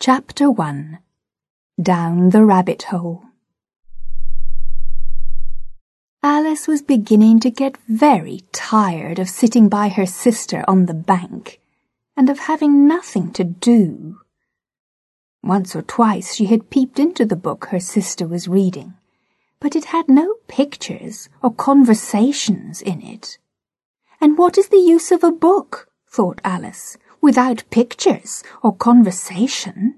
Chapter 1. Down the Rabbit Hole. Alice was beginning to get very tired of sitting by her sister on the bank, and of having nothing to do. Once or twice she had peeped into the book her sister was reading, but it had no pictures or conversations in it. And what is the use of a book, thought Alice, without pictures or conversation?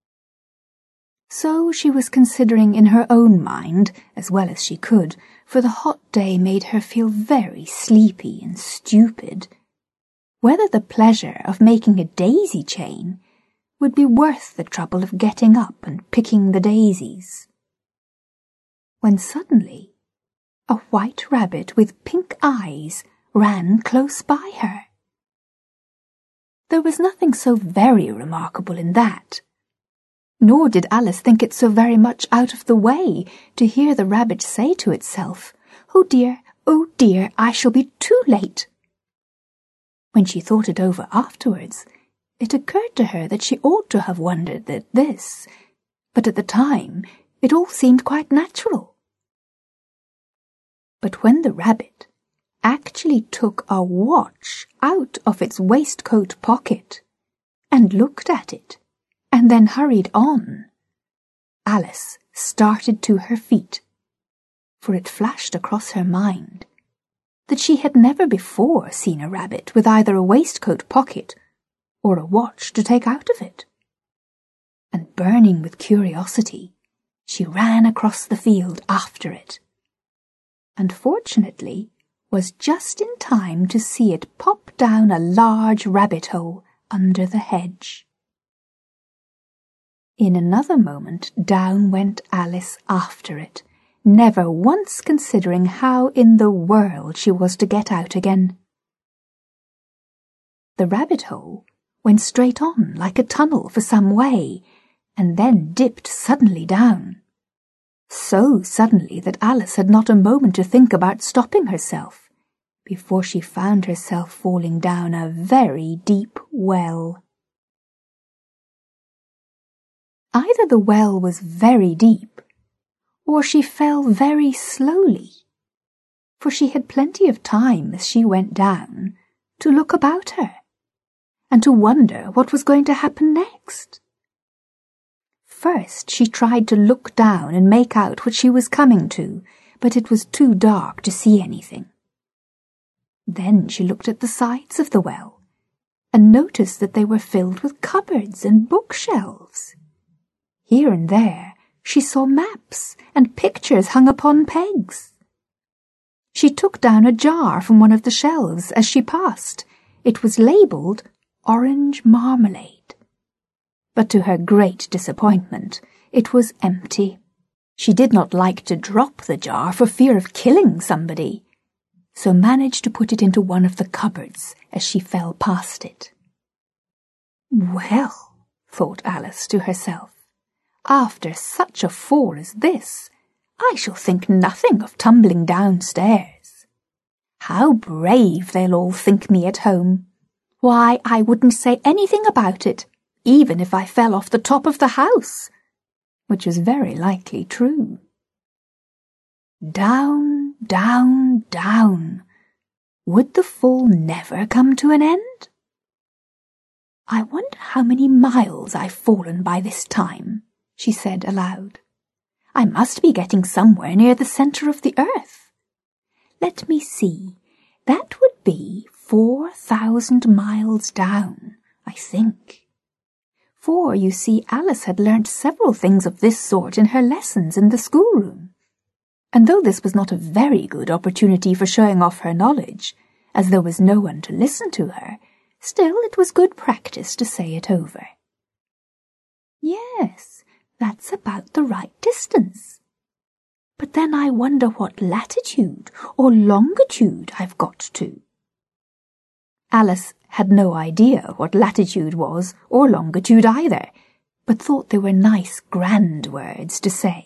So she was considering in her own mind, as well as she could, for the hot day made her feel very sleepy and stupid, whether the pleasure of making a daisy chain would be worth the trouble of getting up and picking the daisies. When suddenly a white rabbit with pink eyes ran close by her. There was nothing so very remarkable in that, nor did Alice think it so very much out of the way to hear the rabbit say to itself, oh dear, I shall be too late." When she thought it over afterwards, it occurred to her that she ought to have wondered at this, but at the time it all seemed quite natural. But when the rabbit actually took a watch out of its waistcoat pocket and looked at it, and then hurried on, Alice started to her feet, for it flashed across her mind that she had never before seen a rabbit with either a waistcoat pocket or a watch to take out of it. And burning with curiosity, she ran across the field after it, and fortunately was just in time to see it pop down a large rabbit hole under the hedge. In another moment down went Alice after it, never once considering how in the world she was to get out again. The rabbit hole went straight on like a tunnel for some way, and then dipped suddenly down. So suddenly that Alice had not a moment to think about stopping herself, before she found herself falling down a very deep well. Either the well was very deep, or she fell very slowly, for she had plenty of time as she went down to look about her, and to wonder what was going to happen next. First she tried to look down and make out what she was coming to, but it was too dark to see anything. Then she looked at the sides of the well, and noticed that they were filled with cupboards and bookshelves. Here and there she saw maps and pictures hung upon pegs. She took down a jar from one of the shelves as she passed. It was labelled orange marmalade. But to her great disappointment, it was empty. She did not like to drop the jar for fear of killing somebody, so managed to put it into one of the cupboards as she fell past it. Well, thought Alice to herself, after such a fall as this, I shall think nothing of tumbling downstairs. How brave they'll all think me at home. Why, I wouldn't say anything about it, even if I fell off the top of the house, which was very likely true. Down, down, down. Would the fall never come to an end? I wonder how many miles I've fallen by this time, she said aloud. I must be getting somewhere near the centre of the earth. Let me see, that would be 4,000 miles down, I think. For, you see, Alice had learnt several things of this sort in her lessons in the schoolroom, and though this was not a very good opportunity for showing off her knowledge, as there was no one to listen to her, still it was good practice to say it over. Yes, that's about the right distance. But then I wonder what latitude or longitude I've got to. Alice had no idea what latitude was or longitude either, but thought they were nice grand words to say.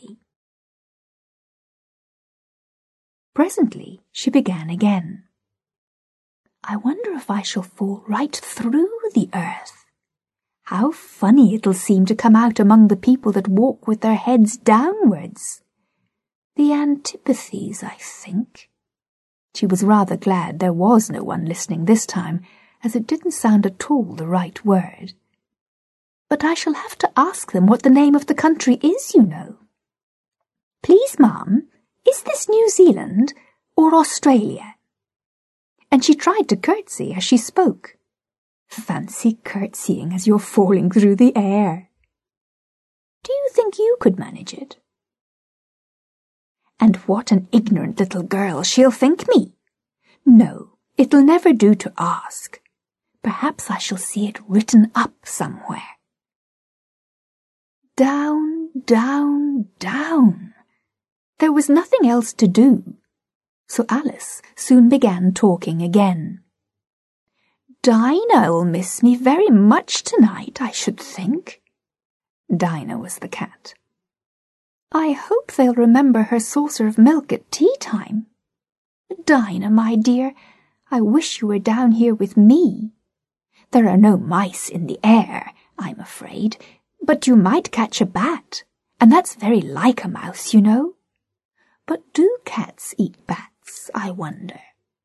Presently she began again. I wonder if I shall fall right through the earth. How funny it'll seem to come out among the people that walk with their heads downwards. The antipathies, I think. She was rather glad there was no one listening this time, as it didn't sound at all the right word. But I shall have to ask them what the name of the country is, you know. Please, ma'am, is this New Zealand or Australia? And she tried to curtsy as she spoke. Fancy curtsying as you're falling through the air. Do you think you could manage it? And what an ignorant little girl she'll think me. No, it'll never do to ask. Perhaps I shall see it written up somewhere. Down, down, down. There was nothing else to do, so Alice soon began talking again. Dinah'll miss me very much tonight, I should think. Dinah was the cat. I hope they'll remember her saucer of milk at tea time. Dinah, my dear, I wish you were down here with me. There are no mice in the air, I'm afraid, but you might catch a bat, and that's very like a mouse, you know. But do cats eat bats, I wonder?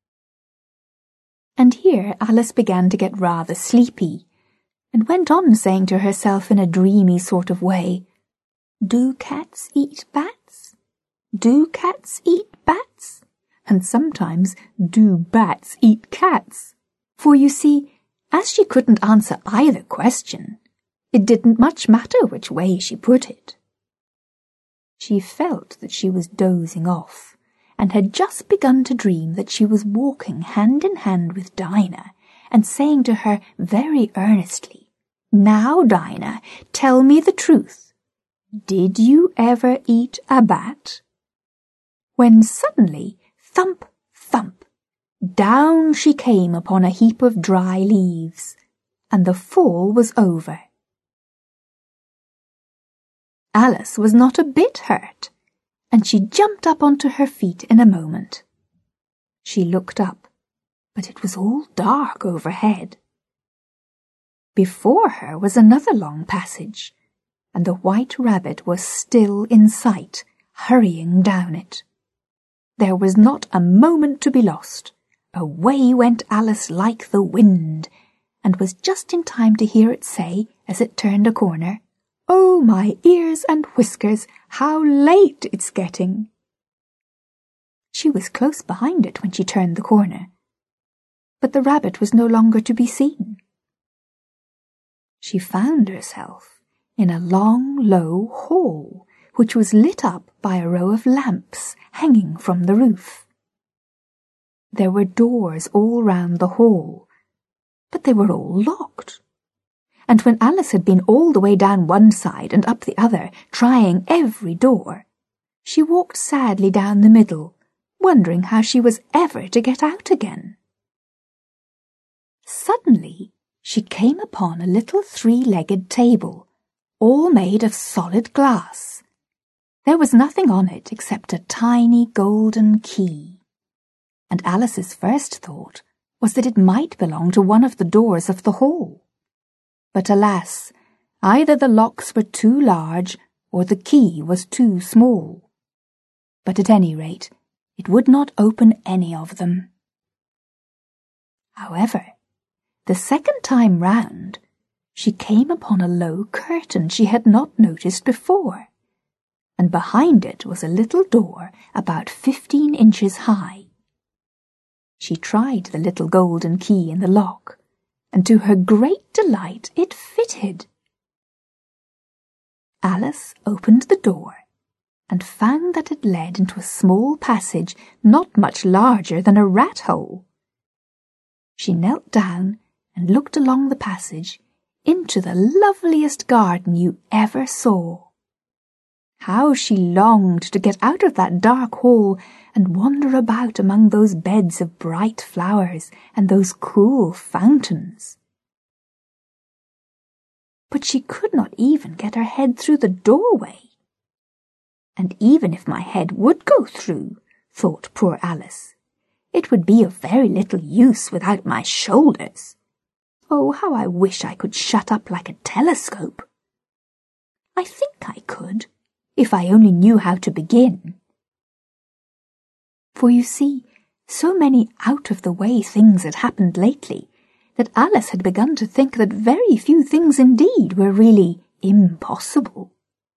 And here Alice began to get rather sleepy, and went on saying to herself in a dreamy sort of way, Do cats eat bats? Do cats eat bats? And sometimes do bats eat cats? For you see, as she couldn't answer either question, it didn't much matter which way she put it. She felt that she was dozing off, and had just begun to dream that she was walking hand in hand with Dinah, and saying to her very earnestly, Now, Dinah, tell me the truth. Did you ever eat a bat? When suddenly, thump, thump, down she came upon a heap of dry leaves, and the fall was over. Alice was not a bit hurt, and she jumped up onto her feet in a moment. She looked up, but it was all dark overhead. Before her was another long passage, and the White Rabbit was still in sight, hurrying down it. There was not a moment to be lost. Away went Alice like the wind, and was just in time to hear it say, as it turned a corner, Oh, my ears and whiskers, how late it's getting! She was close behind it when she turned the corner, but the rabbit was no longer to be seen. She found herself in a long, low hall, which was lit up by a row of lamps hanging from the roof. There were doors all round the hall, but they were all locked. And when Alice had been all the way down one side and up the other, trying every door, she walked sadly down the middle, wondering how she was ever to get out again. Suddenly she came upon a little three-legged table, all made of solid glass. There was nothing on it except a tiny golden key, and Alice's first thought was that it might belong to one of the doors of the hall. But alas, either the locks were too large or the key was too small. But at any rate, it would not open any of them. However, the second time round, she came upon a low curtain she had not noticed before, and behind it was a little door about 15 inches high. She tried the little golden key in the lock, and to her great delight it fitted. Alice opened the door, and found that it led into a small passage not much larger than a rat-hole. She knelt down and looked along the passage into the loveliest garden you ever saw. How she longed to get out of that dark hall and wander about among those beds of bright flowers and those cool fountains. But she could not even get her head through the doorway. And even if my head would go through, thought poor Alice, it would be of very little use without my shoulders. Oh, how I wish I could shut up like a telescope. I think I could, if I only knew how to begin. For you see, so many out-of-the-way things had happened lately that Alice had begun to think that very few things indeed were really impossible.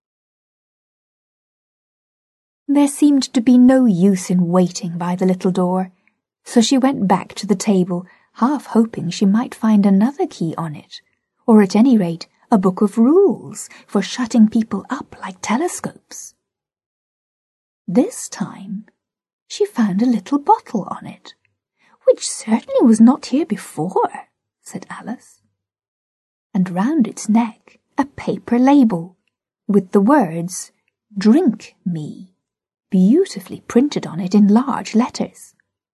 There seemed to be no use in waiting by the little door, so she went back to the table, half hoping she might find another key on it, or at any rate a book of rules for shutting people up like telescopes. This time she found a little bottle on it, which certainly was not here before, said Alice, and round its neck a paper label, with the words, "Drink me," beautifully printed on it in large letters.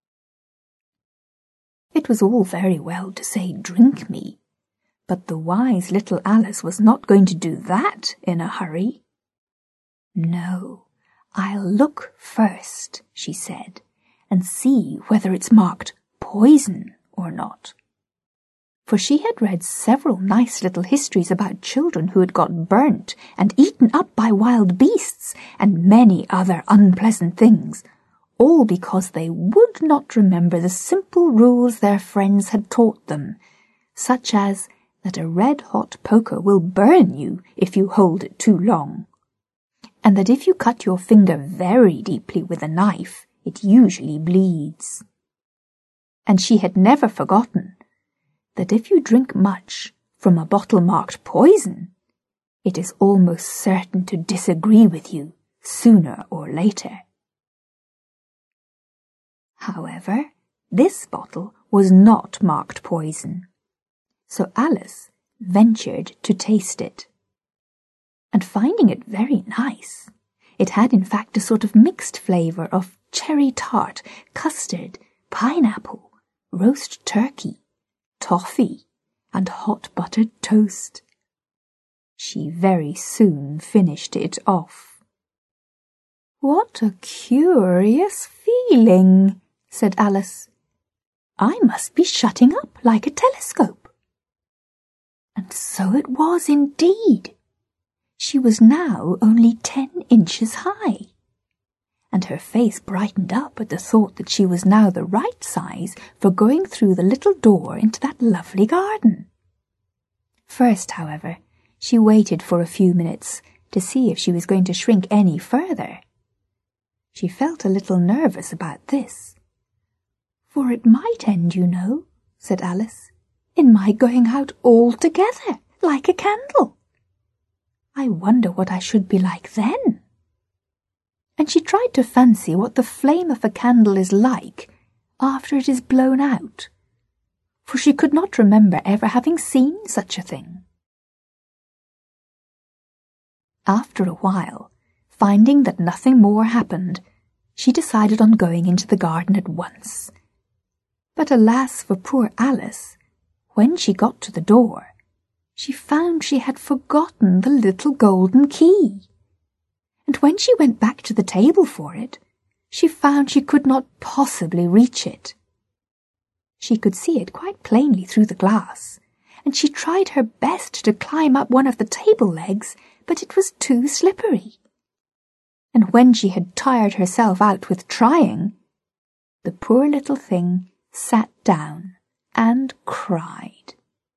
It was all very well to say "drink me," but the wise little Alice was not going to do that in a hurry. "No, I'll look first," she said, "and see whether it's marked poison or not." For she had read several nice little histories about children who had got burnt and eaten up by wild beasts, and many other unpleasant things, all because they would not remember the simple rules their friends had taught them, such as that a red-hot poker will burn you if you hold it too long, and that if you cut your finger very deeply with a knife, it usually bleeds. And she had never forgotten that if you drink much from a bottle marked poison, it is almost certain to disagree with you sooner or later. However, this bottle was not marked poison, so Alice ventured to taste it. And finding it very nice, it had in fact a sort of mixed flavour of cherry tart, custard, pineapple, roast turkey, toffee, and hot buttered toast. She very soon finished it off. "What a curious feeling," said Alice. "I must be shutting up like a telescope." And so it was indeed. She was now only 10 inches high, and her face brightened up at the thought that she was now the right size for going through the little door into that lovely garden. First, however, she waited for a few minutes to see if she was going to shrink any further. She felt a little nervous about this. "For it might end, you know," said Alice, "in my going out altogether, like a candle. I wonder what I should be like then." And she tried to fancy what the flame of a candle is like after it is blown out, for she could not remember ever having seen such a thing. After a while, finding that nothing more happened, she decided on going into the garden at once. But alas for poor Alice, when she got to the door, she found she had forgotten the little golden key. And when she went back to the table for it, she found she could not possibly reach it. She could see it quite plainly through the glass, and she tried her best to climb up one of the table legs, but it was too slippery. And when she had tired herself out with trying, the poor little thing sat down and cried.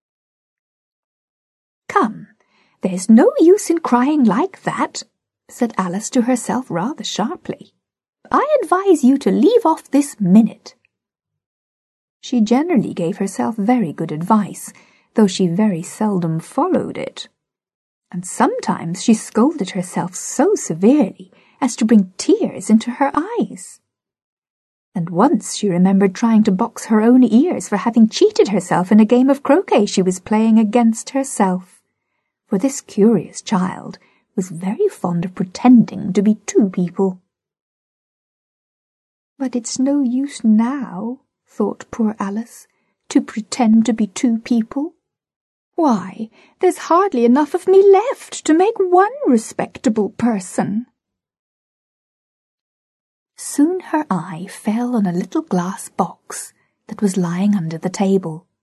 "Come, there's no use in crying like that," said Alice to herself rather sharply. "I advise you to leave off this minute." She generally gave herself very good advice, though she very seldom followed it. And sometimes she scolded herself so severely as to bring tears into her eyes. And once she remembered trying to box her own ears for having cheated herself in a game of croquet she was playing against herself, for this curious child was very fond of pretending to be two people. "But it's no use now," thought poor Alice, "to pretend to be two people. Why, there's hardly enough of me left to make one respectable person." Soon her eye fell on a little glass box that was lying under the table.